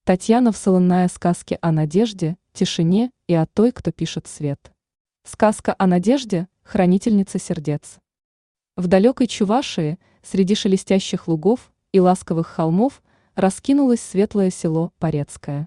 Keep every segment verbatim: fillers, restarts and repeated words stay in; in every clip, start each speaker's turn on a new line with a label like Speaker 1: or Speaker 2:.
Speaker 1: Татьяна Всолонная сказки о надежде, тишине и о той, кто пишет свет. Сказка о надежде, хранительнице сердец. В далекой Чувашии, среди шелестящих лугов и ласковых холмов, раскинулось светлое село Порецкое.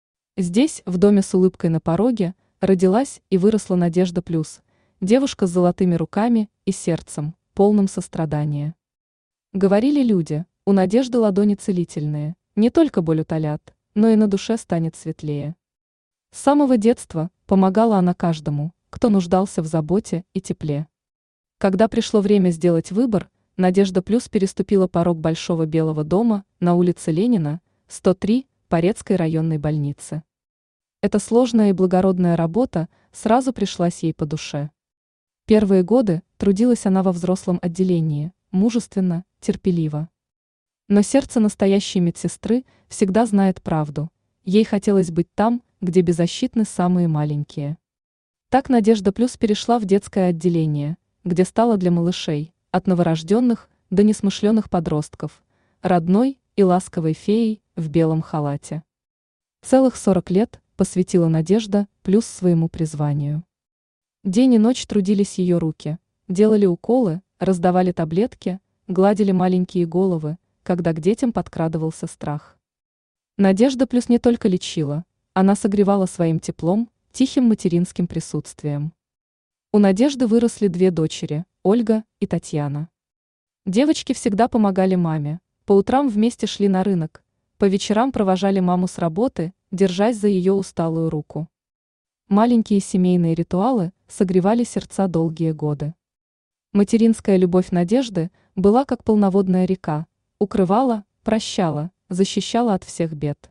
Speaker 1: Здесь, в доме с улыбкой на пороге, родилась и выросла Надежда Плюс, девушка с золотыми руками и сердцем, полным сострадания. Говорили люди, у Надежды ладони целительные, не только боль утолят, но и на душе станет светлее. С самого детства помогала она каждому, кто нуждался в заботе и тепле. Когда пришло время сделать выбор, Надежда Плюс переступила порог большого белого дома на улице Ленина, сто три, Порецкой районной больницы. Эта сложная и благородная работа сразу пришлась ей по душе. Первые годы трудилась она во взрослом отделении, мужественно, терпеливо. Но сердце настоящей медсестры всегда знает правду. Ей хотелось быть там, где беззащитны самые маленькие. Так Надежда Плюс перешла в детское отделение, где стала для малышей, от новорожденных до несмышленых подростков, родной и ласковой феей в белом халате. Целых сорок лет посвятила Надежда Плюс своему призванию. День и ночь трудились ее руки, делали уколы, раздавали таблетки, гладили маленькие головы, когда к детям подкрадывался страх. Надежда Плюс не только лечила, она согревала своим теплом, тихим материнским присутствием. У Надежды выросли две дочери, Ольга и Татьяна. Девочки всегда помогали маме, по утрам вместе шли на рынок, по вечерам провожали маму с работы, держась за ее усталую руку. Маленькие семейные ритуалы согревали сердца долгие годы. Материнская любовь Надежды была как полноводная река, укрывала, прощала, защищала от всех бед.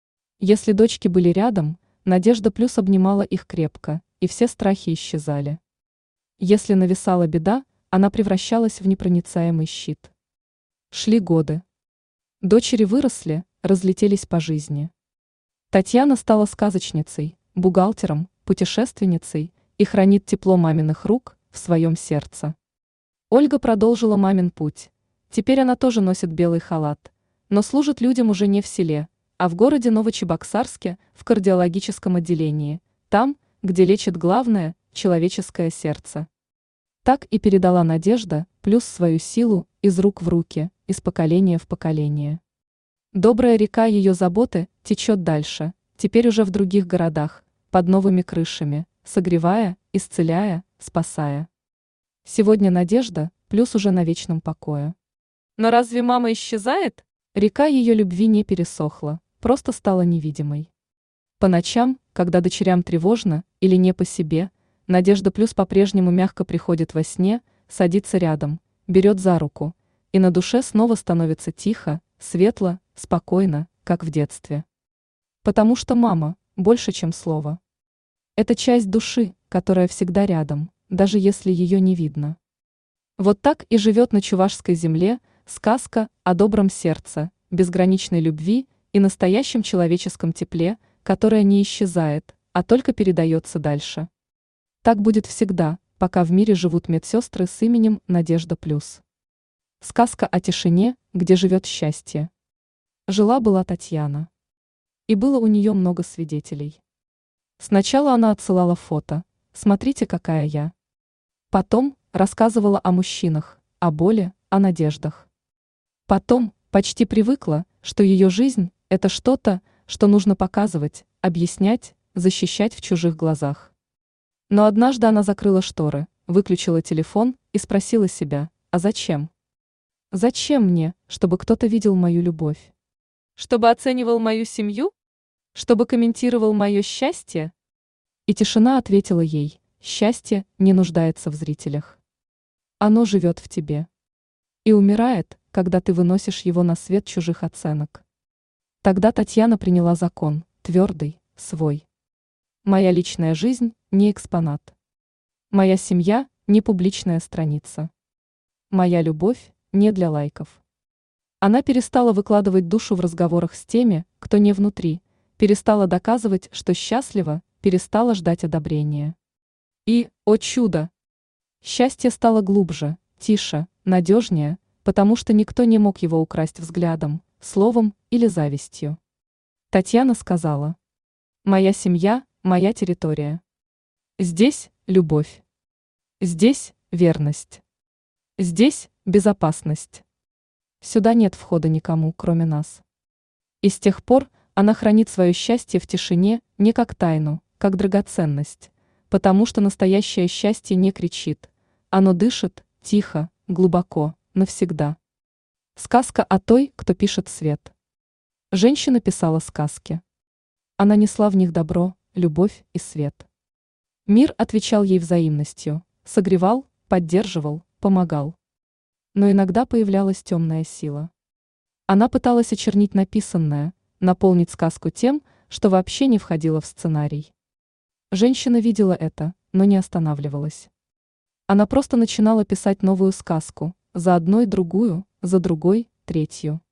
Speaker 1: Если дочки были рядом, Надежда Плюс обнимала их крепко, и все страхи исчезали. Если нависала беда, она превращалась в непроницаемый щит. Шли годы. Дочери выросли, разлетелись по жизни. Татьяна стала сказочницей, бухгалтером, путешественницей и хранит тепло маминых рук в своем сердце. Ольга продолжила мамин путь. Теперь она тоже носит белый халат, но служит людям уже не в селе, а в городе Новочебоксарске в кардиологическом отделении, там, где лечит главное – человеческое сердце. Так и передала Надежда Плюс свою силу из рук в руки, из поколения в поколение. Добрая река ее заботы течет дальше, теперь уже в других городах, под новыми крышами, согревая, исцеляя, спасая. Сегодня Надежда Плюс уже на вечном покое. Но разве мама исчезает? Река ее любви не пересохла, просто стала невидимой. По ночам, когда дочерям тревожно или не по себе, Надежда Плюс по-прежнему мягко приходит во сне, садится рядом, берет за руку, и на душе снова становится тихо, светло, спокойно, как в детстве. Потому что мама больше, чем слово. Это часть души, которая всегда рядом, даже если ее не видно. Вот так и живет на чувашской земле сказка о добром сердце, безграничной любви и настоящем человеческом тепле, которое не исчезает, а только передается дальше. Так будет всегда, пока в мире живут медсестры с именем Надежда Плюс. Сказка о тишине, где живет счастье. Жила-была Татьяна. И было у нее много свидетелей. Сначала она отсылала фото, смотрите, какая я. Потом рассказывала о мужчинах, о боли, о надеждах. Потом почти привыкла, что ее жизнь – это что-то, что нужно показывать, объяснять, защищать в чужих глазах. Но однажды она закрыла шторы, выключила телефон и спросила себя, а зачем? Зачем мне, чтобы кто-то видел мою любовь? Чтобы оценивал мою семью? Чтобы комментировал мое счастье? И тишина ответила ей, счастье не нуждается в зрителях. Оно живет в тебе. И умирает, когда ты выносишь его на свет чужих оценок. Тогда Татьяна приняла закон, твердый, свой. Моя личная жизнь не экспонат. Моя семья не публичная страница. Моя любовь не для лайков. Она перестала выкладывать душу в разговорах с теми, кто не внутри, перестала доказывать, что счастлива, перестала ждать одобрения. И, о чудо! Счастье стало глубже, тише, надежнее, потому что никто не мог его украсть взглядом, словом или завистью. Татьяна сказала: «Моя семья, моя территория. Здесь любовь. Здесь верность. Здесь безопасность. Сюда нет входа никому, кроме нас». И с тех пор она хранит свое счастье в тишине не как тайну, как драгоценность, потому что настоящее счастье не кричит, оно дышит тихо, глубоко, навсегда. Сказка о той, кто пишет свет. Женщина писала сказки. Она несла в них добро, любовь и свет. Мир отвечал ей взаимностью, согревал, поддерживал, помогал. Но иногда появлялась темная сила. Она пыталась очернить написанное, наполнить сказку тем, что вообще не входило в сценарий. Женщина видела это, но не останавливалась. Она просто начинала писать новую сказку, за одной другую, за другой, третью.